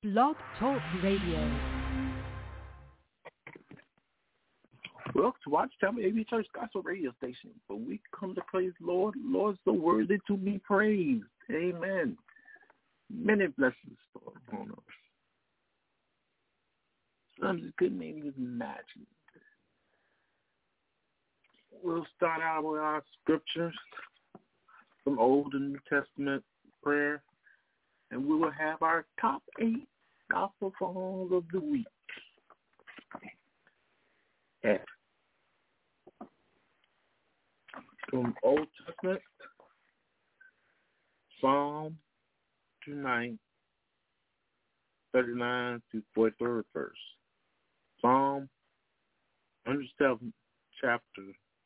Blog Talk Radio. Welcome to Watchtower AB Church Gospel Radio Station, where we come to praise the Lord. Lord, so worthy to be praised. Amen. Many blessings upon us. Some you couldn't even imagine. We'll start out with our scriptures from Old and New Testament prayer, and we will have our top 8 gospel songs of the week. Yeah. From Old Testament, Psalm 29, 39 to 43rd verse. Psalm 107, chapter,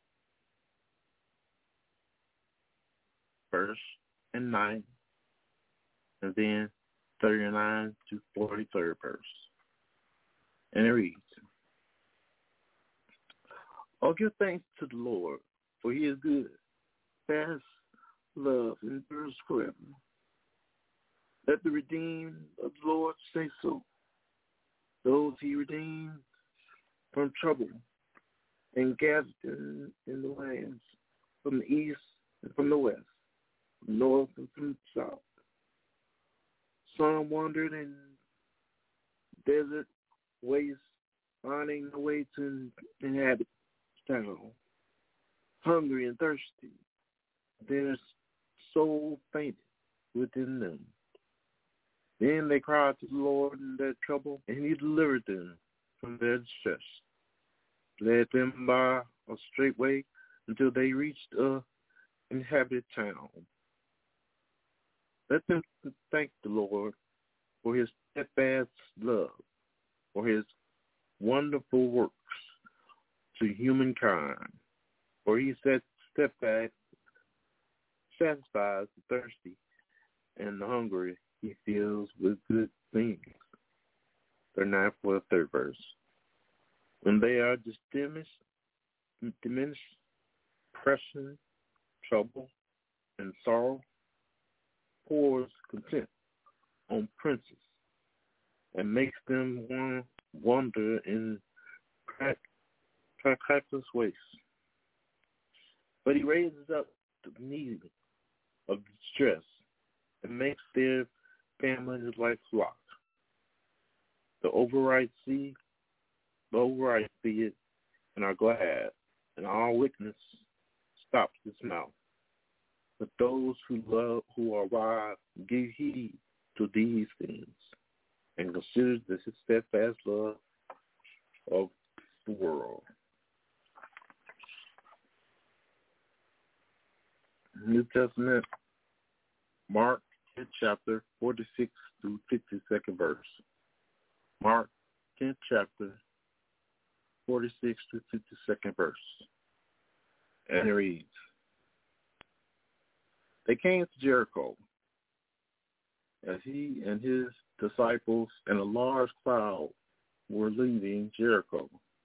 verse and 9, and then 39 to 43rd verse. And it reads, "Oh, give thanks to the Lord, for he is good. Fast love endures forever. Let the redeemed of the Lord say so. Those he redeemed from trouble and gathered in the lands from the east and from the west, from the north and from the south. Some wandered in desert wastes, finding no way to inhabit town, hungry and thirsty. Their soul fainted within them. Then they cried to the Lord in their trouble, and he delivered them from their distress, led them by a straight way until they reached a inhabited town. Let them thank the Lord for his steadfast love, for his wonderful works to humankind. For he satisfies the thirsty, and the hungry he fills with good things." 39 for the 3rd verse. When they are diminished, oppression, trouble, and sorrow, pours content on princes and makes them wander in practice ways. But he raises up the needy of distress and makes their families like flock. The overright see it and are glad, and all wickedness stops its mouth. But those who are wise give heed to these things, and consider the steadfast love of the world. New Testament, Mark chapter 46 through 52nd verse. Mark 10th chapter 46 to 52nd verse. And it reads, "They came to Jericho, as he and his disciples and a large crowd were leaving Jericho.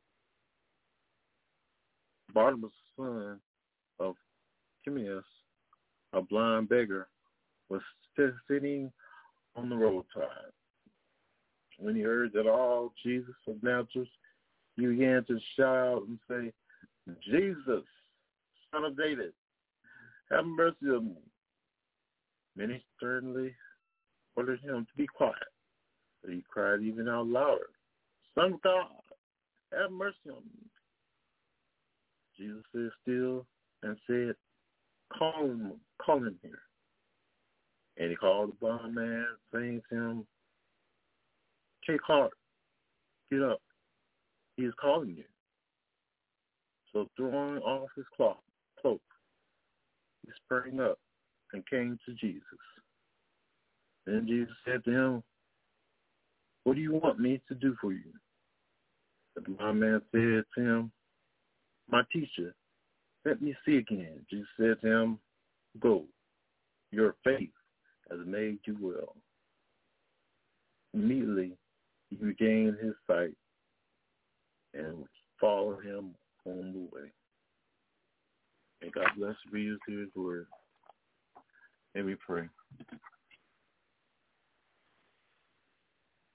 Bartimaeus, son of Timaeus, a blind beggar, was sitting on the roadside. When he heard that all Jesus of Nazareth, he began to shout and say, 'Jesus, son of David, have mercy on me.' Many sternly ordered him to be quiet, but he cried even out louder, 'Son of God, have mercy on me.' Jesus stood still and said, 'Call him here.' And he called the blind man, saying to him, 'Take heart, get up, he is calling you.' So throwing off his cloak, he sprang up and came to Jesus. Then Jesus said to him, 'What do you want me to do for you?' The blind man said to him, 'My teacher, let me see again.' Jesus said to him, 'Go, your faith has made you well.' Immediately he regained his sight and followed him on the way. May God bless the readers to his word. Let me pray.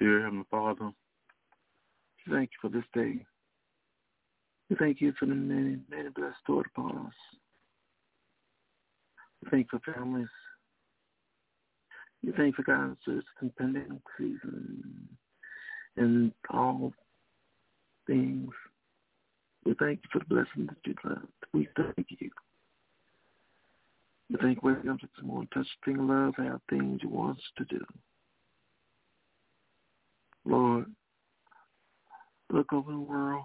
Dear Heavenly Father, we thank you for this day. We thank you for the many, many blessings stored upon us. We thank you for families. We thank you for guidance and pandemic season and all things. We thank you for the blessings that you left. We thank you. We thank you for waking up this morning, touch thing of love, have things you want us to do. Lord, look over the world.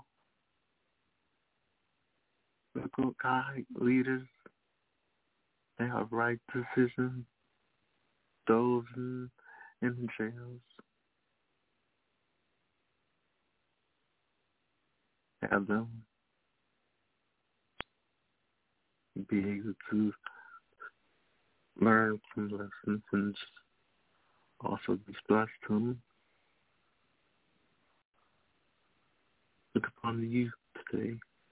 Look over guide leaders. They have right decisions. Those in the jails. Have them be able to learn from lessons and also be blessed to them. Look upon the youth today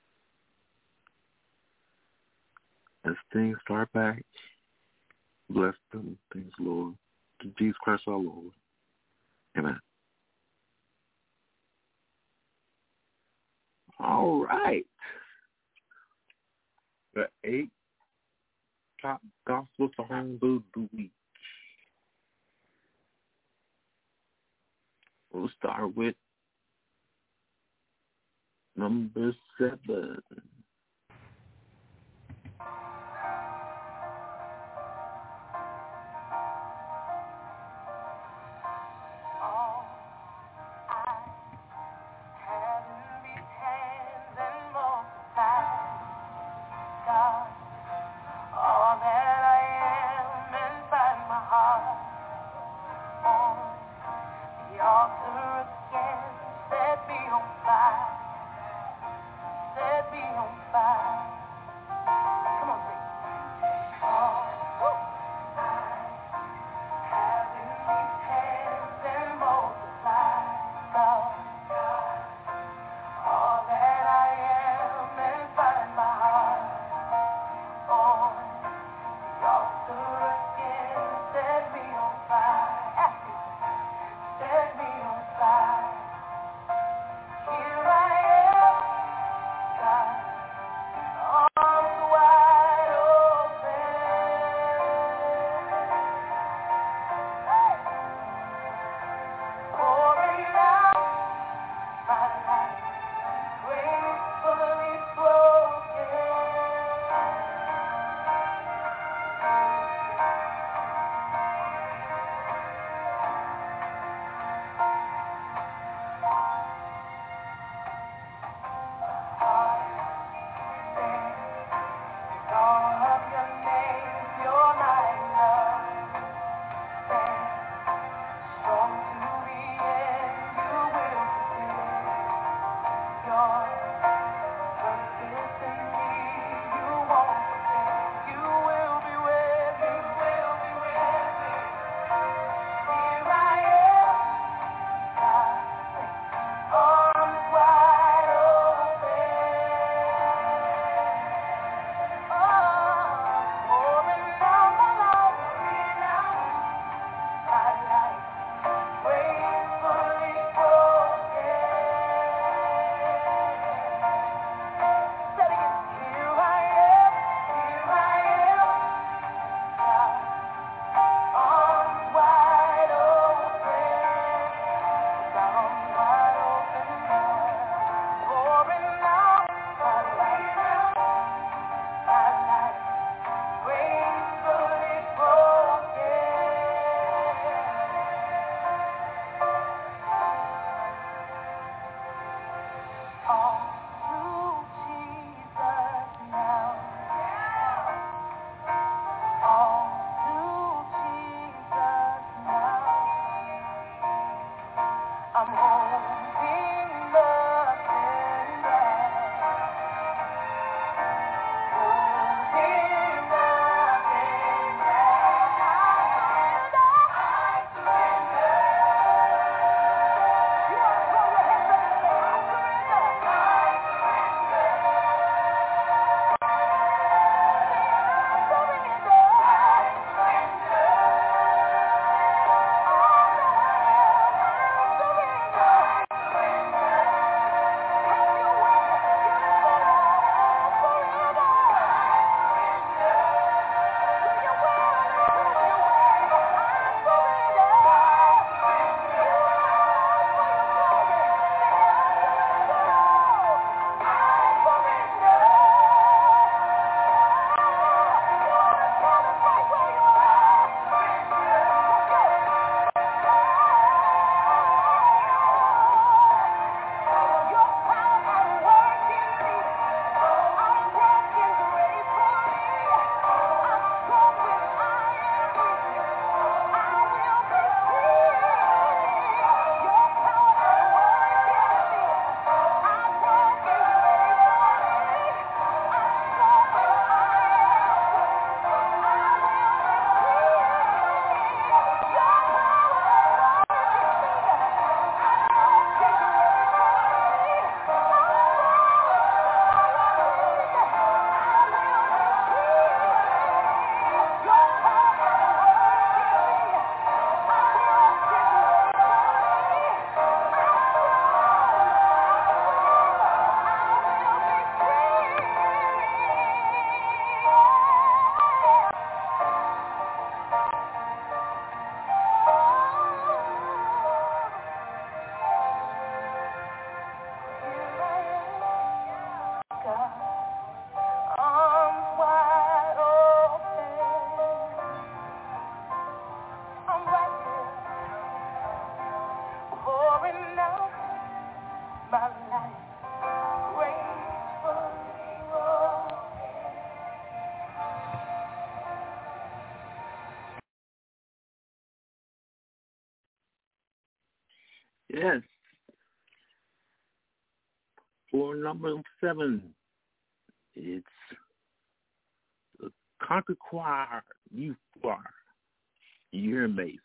as things start back. Bless them, things, Lord. To Jesus Christ our Lord. Amen. All right. The 8 top gospel songs of the week. We'll start with number 7. Set me on pouring out my life, graceful. Yes. For number 7, it's the Concord Choir Youth Choir. You're amazing.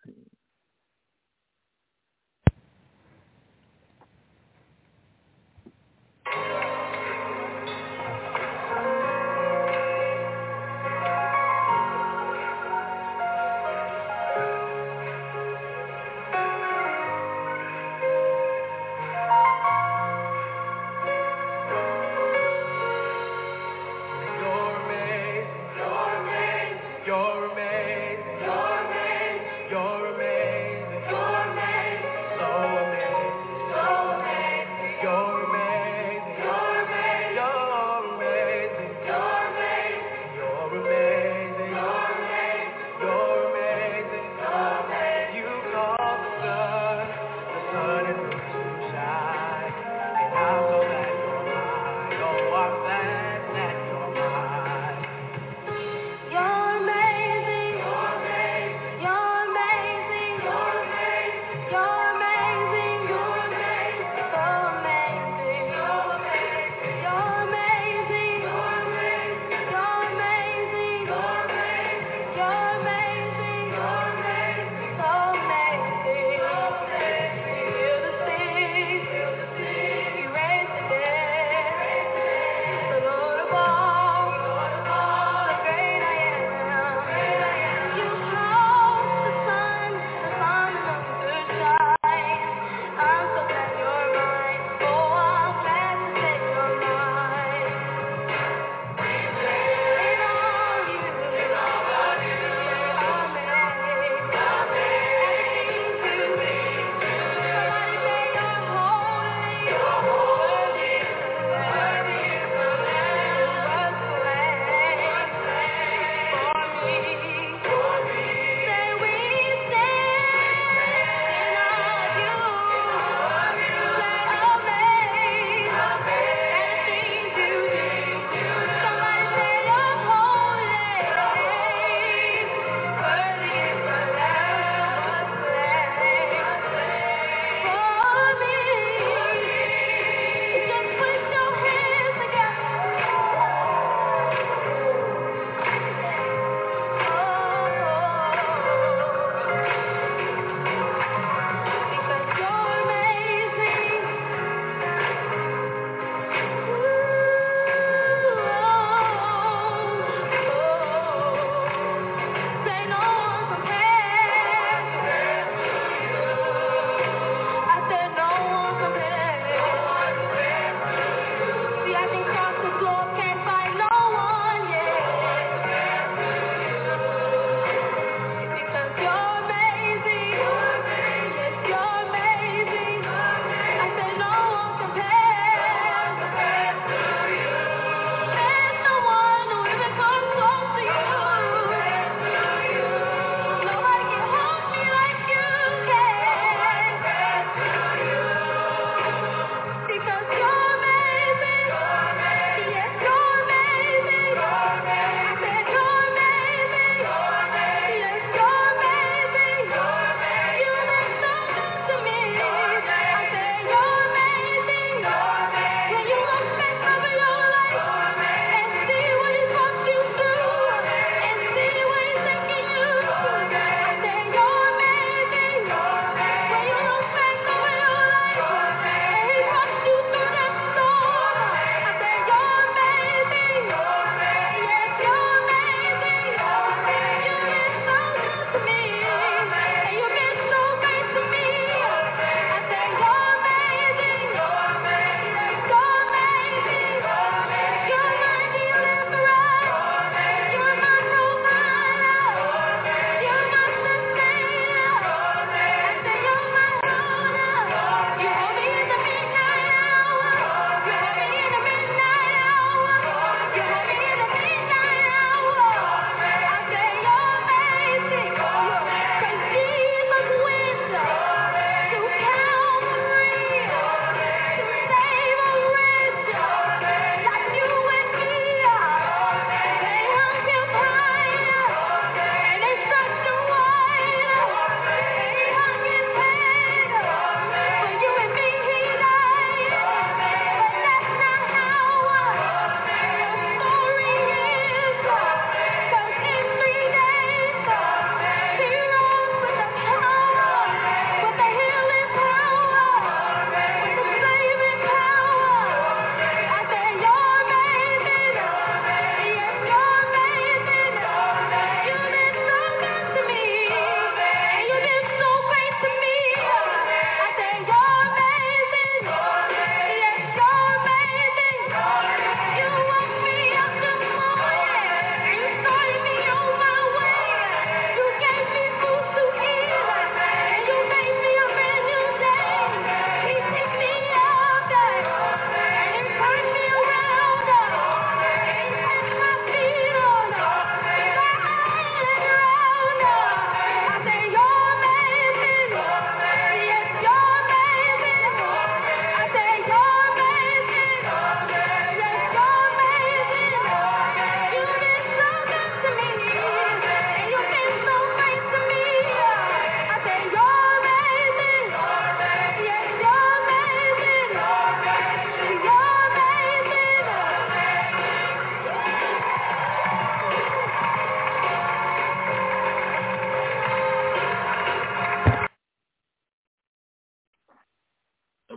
You're amazing.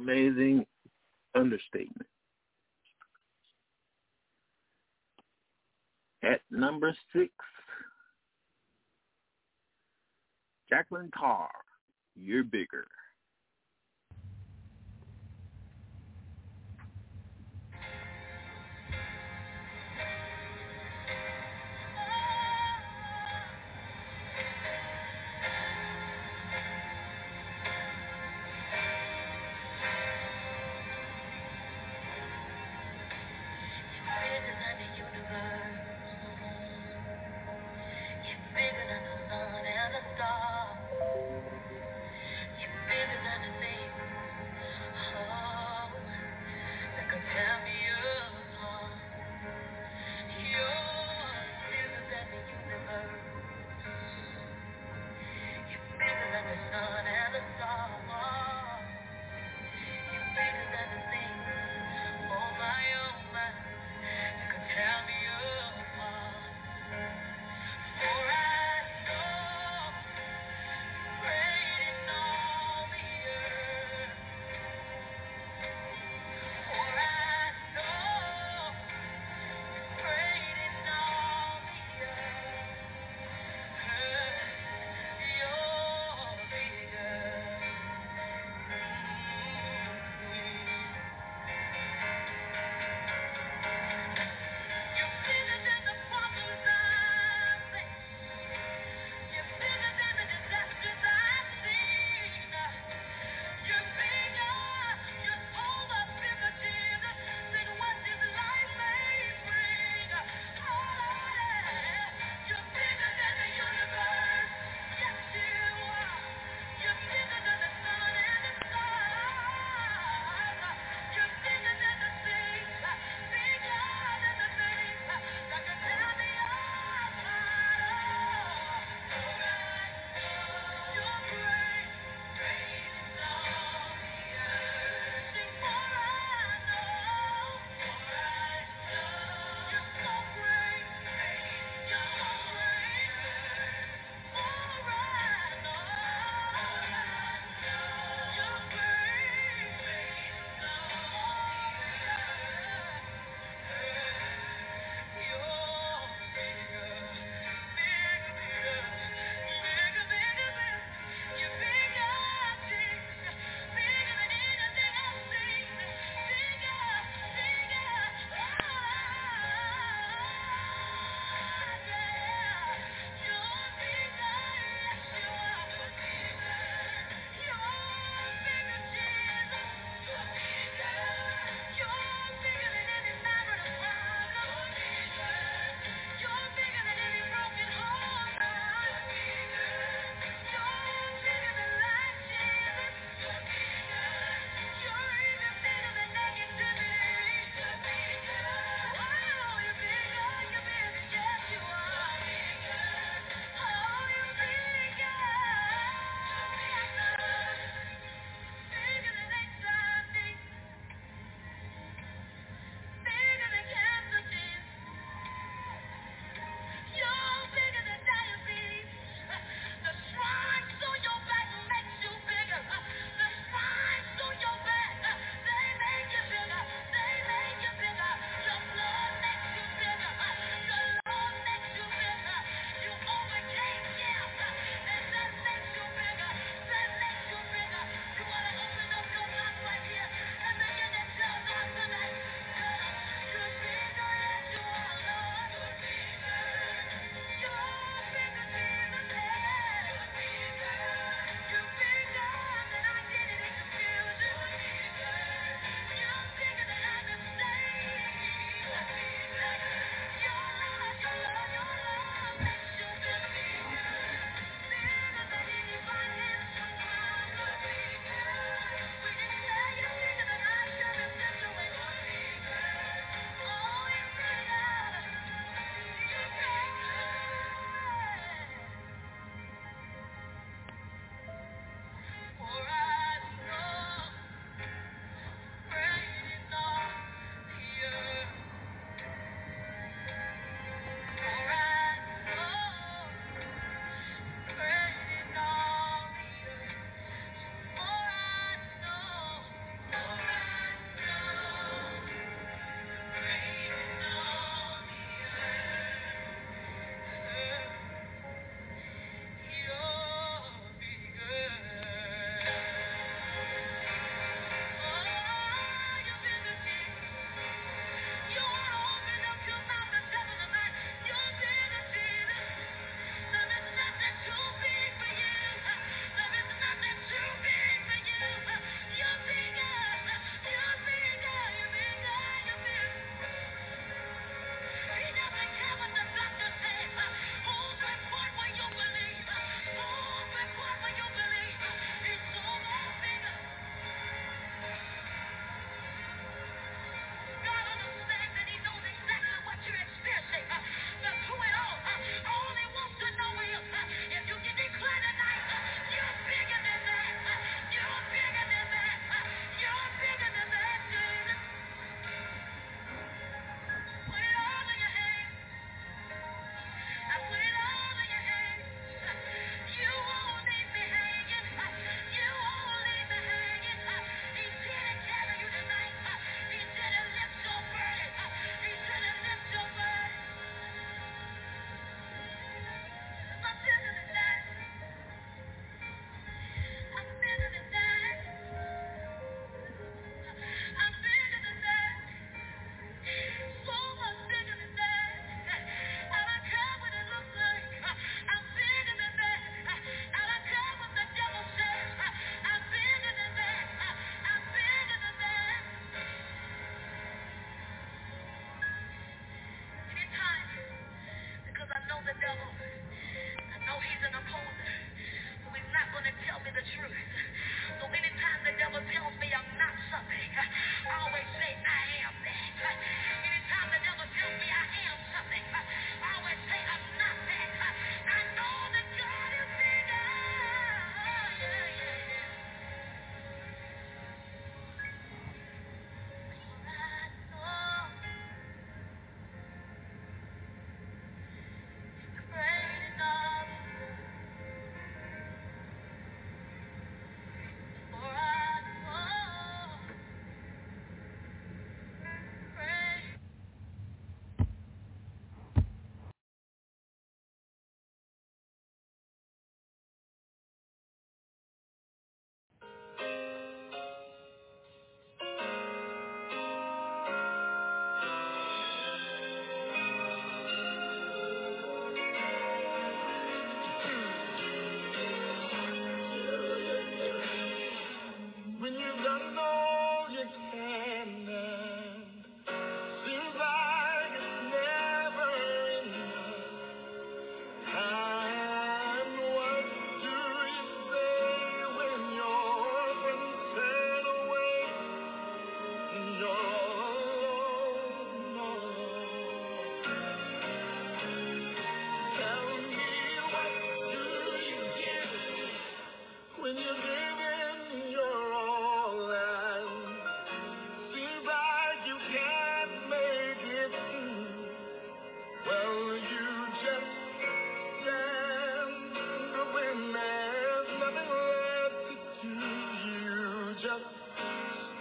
amazing understatement. At number 6, Jacqueline Carr, You're Bigger. Bigger than the sun and the stars. You're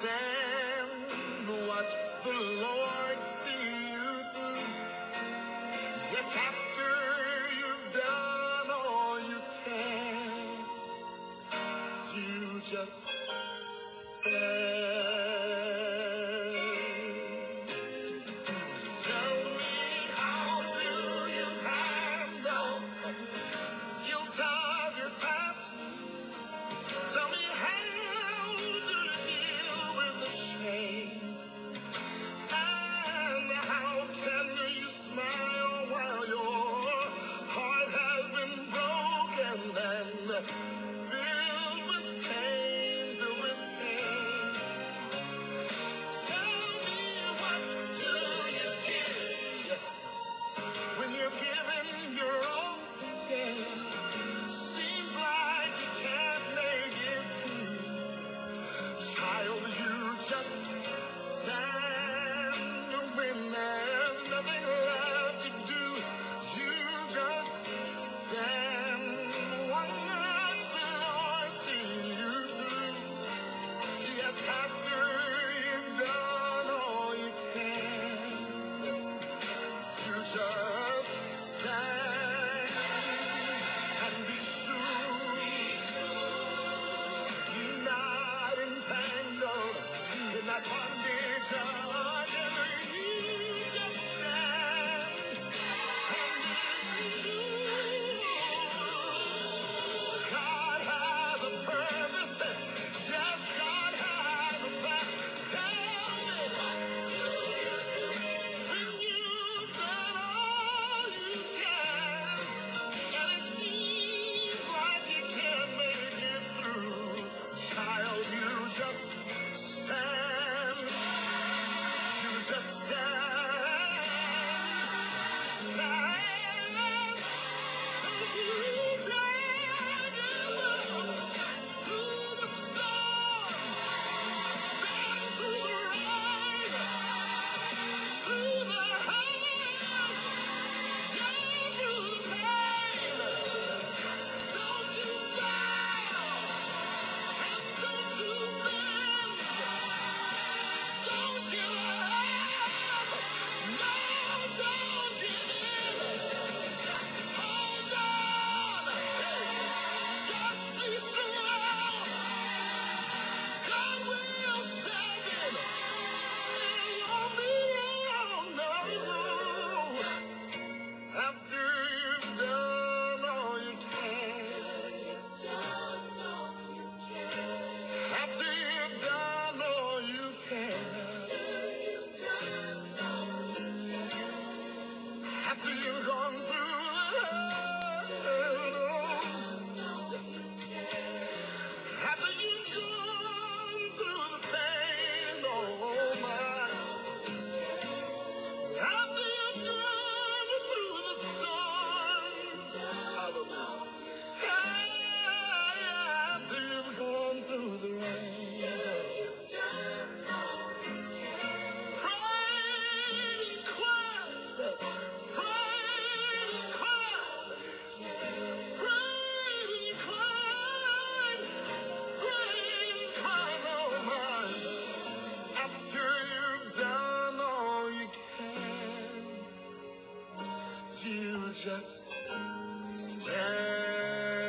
stand, watch the Lord see you through. Yes, after you've done all you can, you just stand. Tell me, how do you handle guilt of your past? Tell me, how do you deal with the shame? And how can you smile while your heart has been broken and filled with pain, filled with pain? Tell me, what do you give when you're giving your all again? Seems like you can't make it through. Child, you just stand when there's nothing left to do. You just stand, watch the Lord see you through. Yes, after you've done all you can, you just stand and be sure. Not entangled in that bondage again. You just stand and God has a purpose. Yes, God has a plan. Tell me, when you've done all you can, and it seems like you can't make it through, child, you just stand. You just stand. Stand. You stand through the storm, stand through the rain, through the hurt, stand through the pain. Don't you bow. Don't you bend, don't give up, no, don't give in, hold on, just be strong, God will stand in, it won't be long, no, after you've done all you can. After you've done all you can. After you've gone through the hell. After you've gone through the pain, oh my. After you've gone through the storm. Hallelujah. After you've gone through the rain. After you've done all you can, you just stand.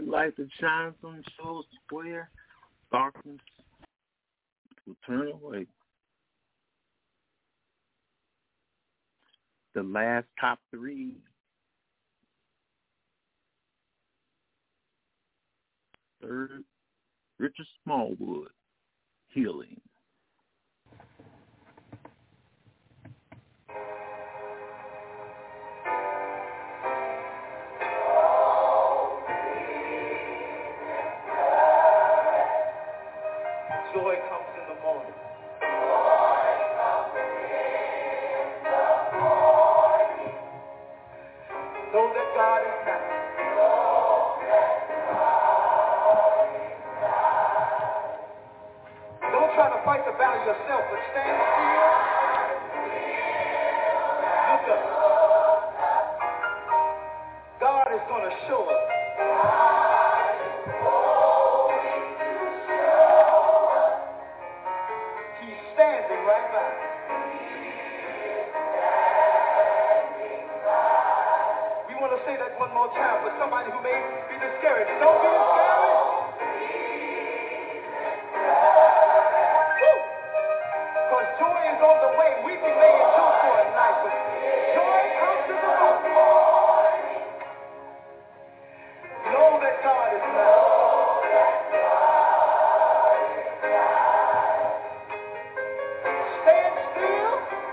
light that shines on shows where darkness will turn away. The last top three. Third, Richard Smallwood, Healing. Joy comes in the morning. Know that God is not. Don't try to fight the battle yourself, but stand still. Look up. God is going to show us. He's standing right by. We want to say that one more time for somebody who may be discouraged. Don't be discouraged. Because joy is on the way. Weeping may endure for a night, but joy comes in the morning. Know that God is now. Stand still.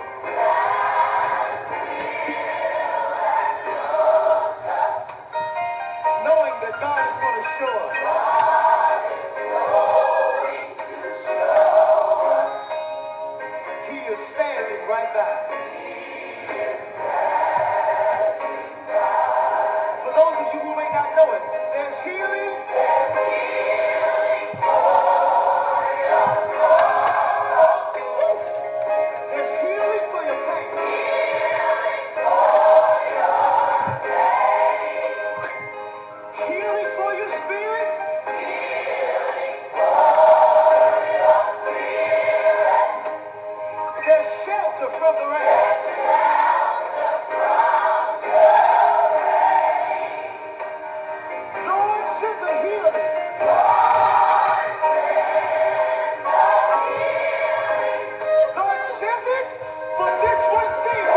Knowing that God is going to show us. He is standing right by. For those of you who may not know it, there's healing. There's healing for your pain. Healing for your spirit. There's shelter from the rain. Lord, send the healing. Lord, send it for this one thing.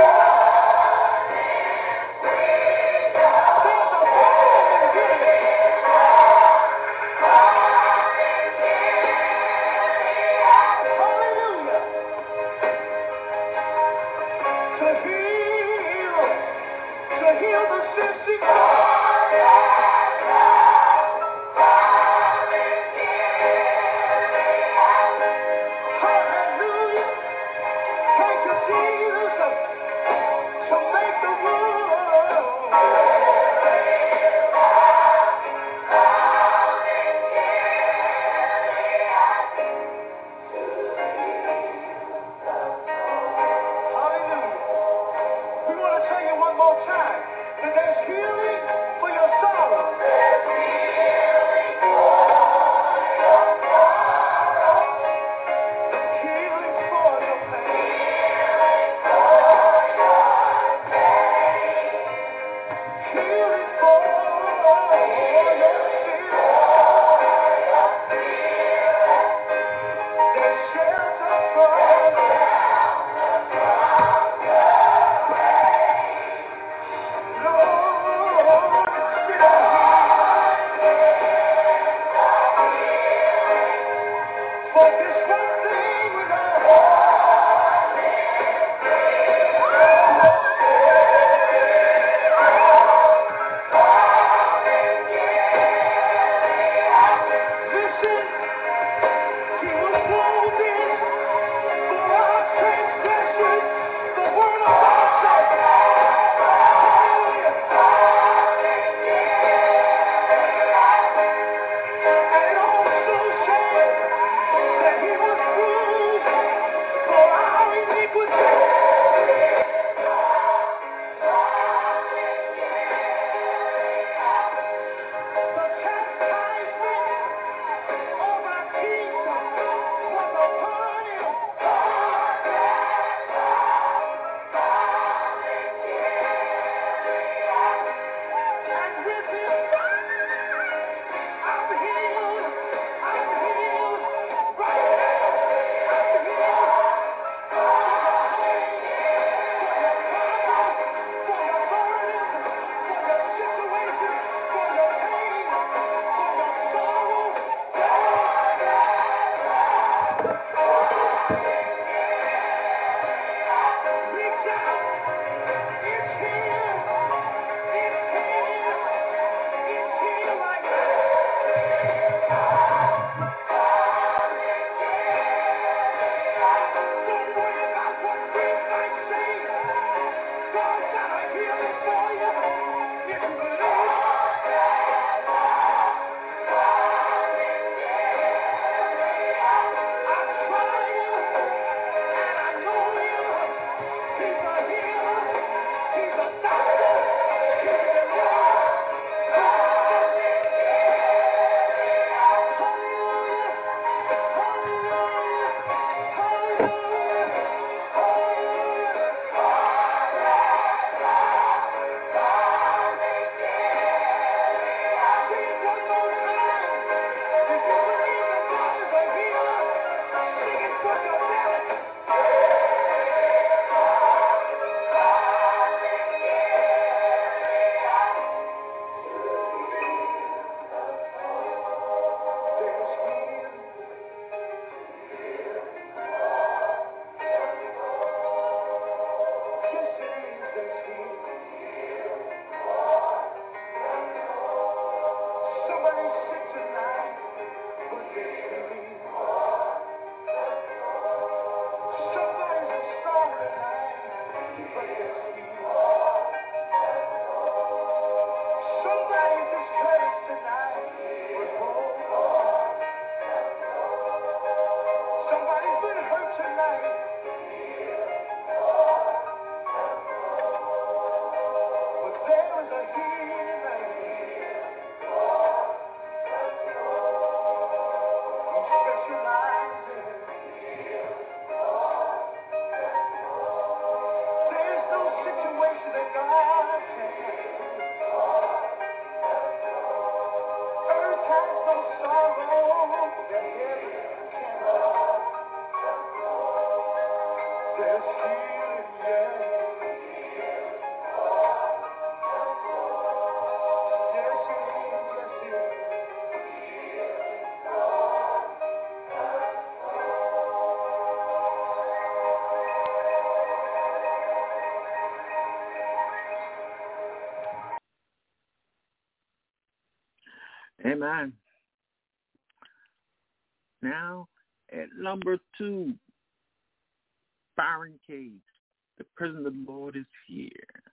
There's a power in healing. Hallelujah. To heal the sick. Hallelujah. Thank you, Jesus, to make the world. Hallelujah. We want to tell you one more time that there's healing for your sorrow. Healing for your pain. Healing for your sin. There's shelter from Lord, for this one thing we know. Listen, he was wounded for our transgressions. The word of God says, hallelujah. And it also says that he was bruised for our iniquity. The chastisement of our peace was upon him. And with his stripes Amen. Now, at number 2, Byron Cage, The Presence of the Lord is Here.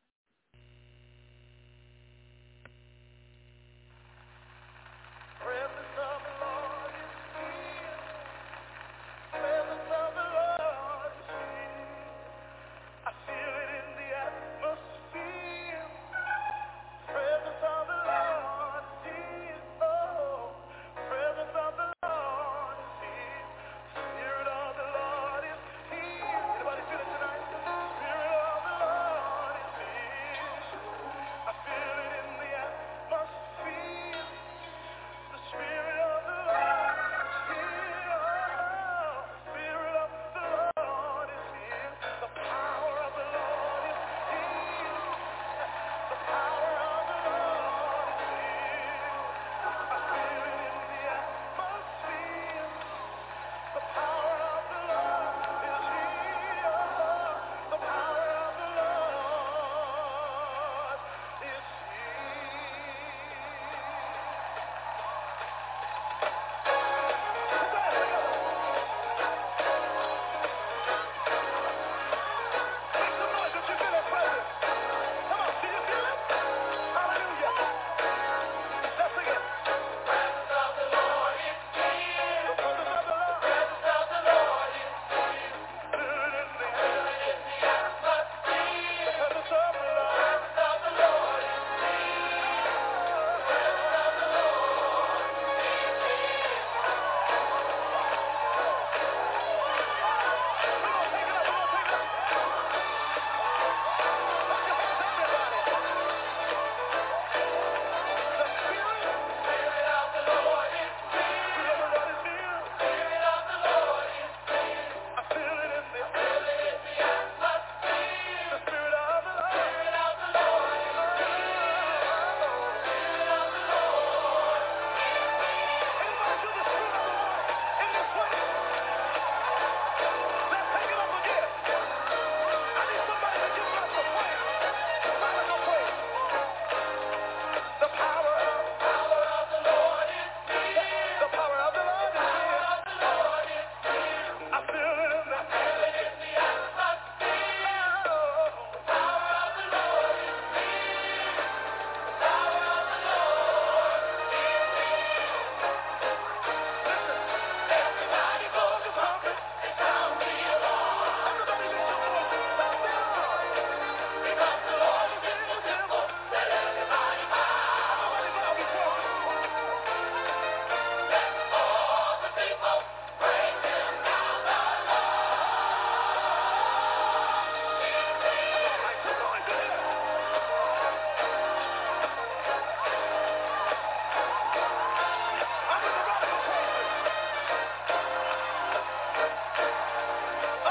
Presence of the Lord is here. Presence of the Lord is here. I feel it in the atmosphere. Presence of the Lord is here. Oh, presence of the Lord is here. Spirit of the Lord is here. Anybody feel it tonight? Spirit of the Lord is here. I feel it in the atmosphere. The Spirit of the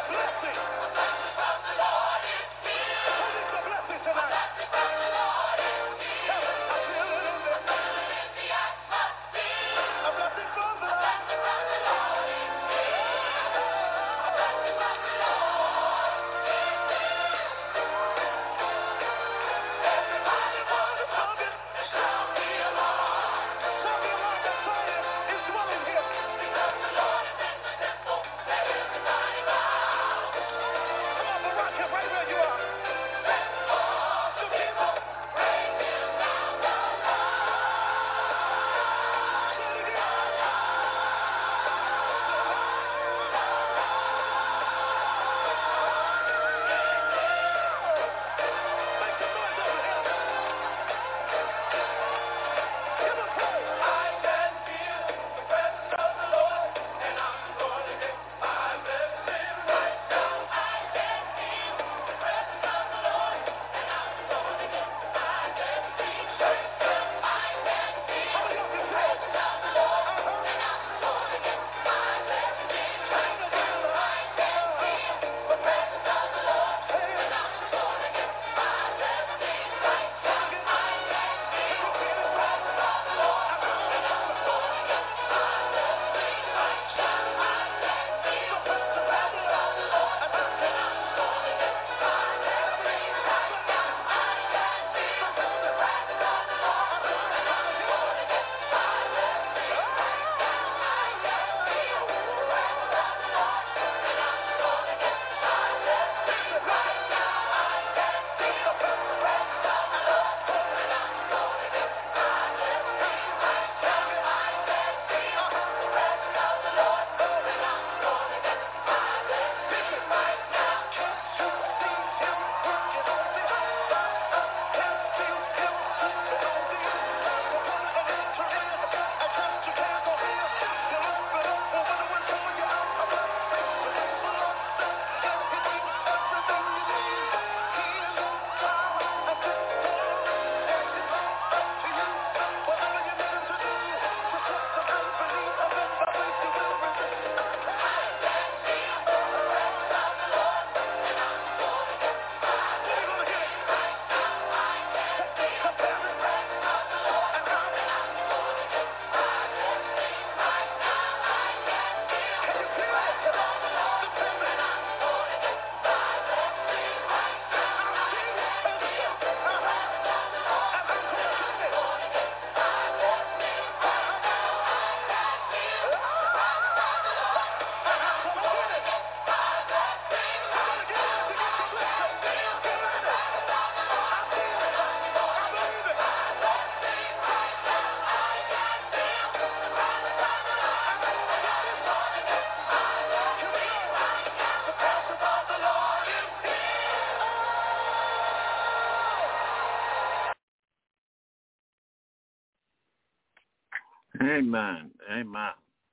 Amen. Amen.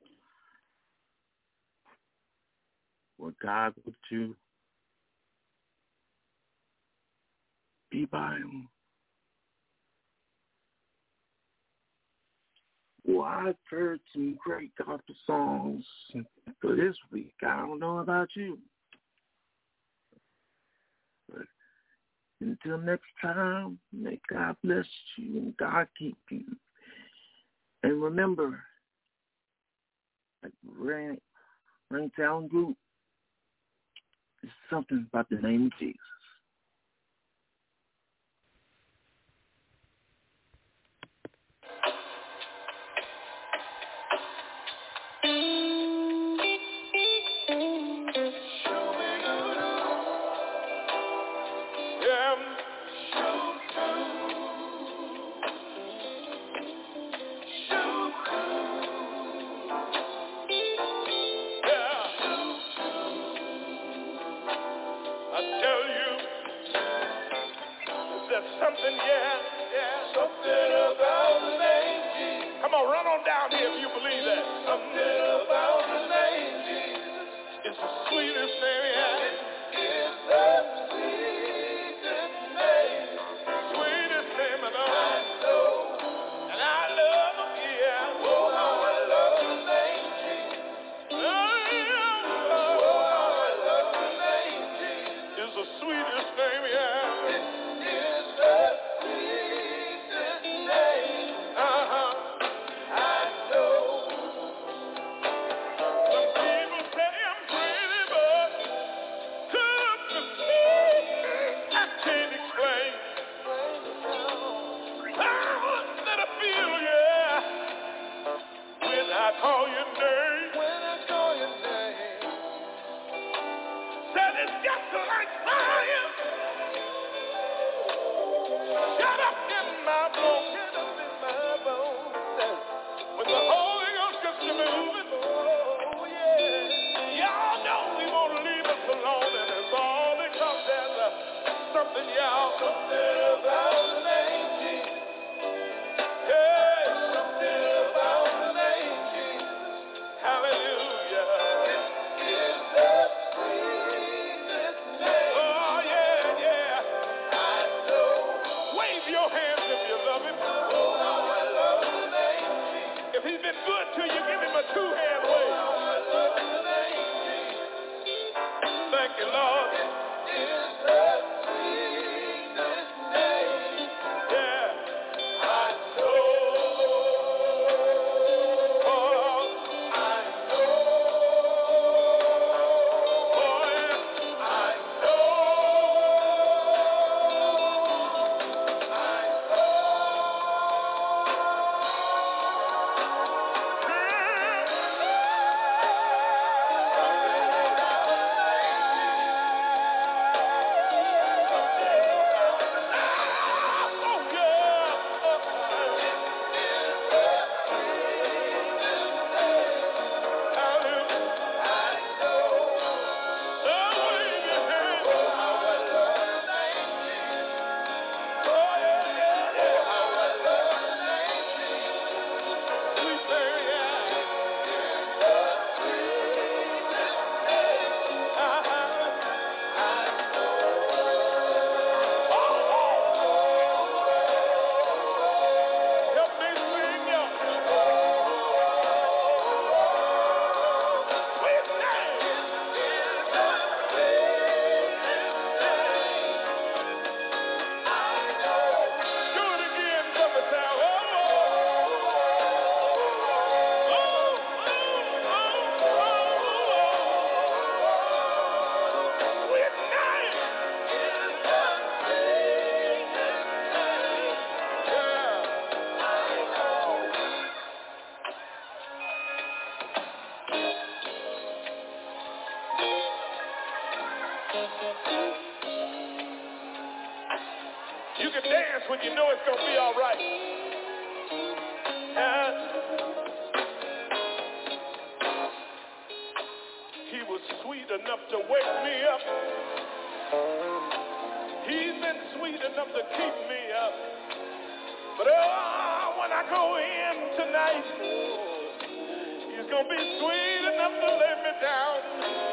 Well, God, would you be by him? Well, I've heard some great gospel songs for this week. I don't know about you. But until next time, may God bless you and God keep you. And remember, like Ringtown Group, it's something about the name of Jesus. Something, something about the name Jesus. Come on, run on down here if you believe that. Something about the name Jesus. It's the sweetest name, It's the sweetest name. Sweetest name of all. I know. And I love him, Oh, how I love the name Jesus. Oh, how I love the Thank you, Lord. Is the sweetest name. Yeah. I know. Oh, I know. Oh, yeah. I know. You can dance when you know it's going to be all right. He was sweet enough to wake me up. He's been sweet enough to keep me up. But when I go in tonight, he's going to be sweet enough to lay me down.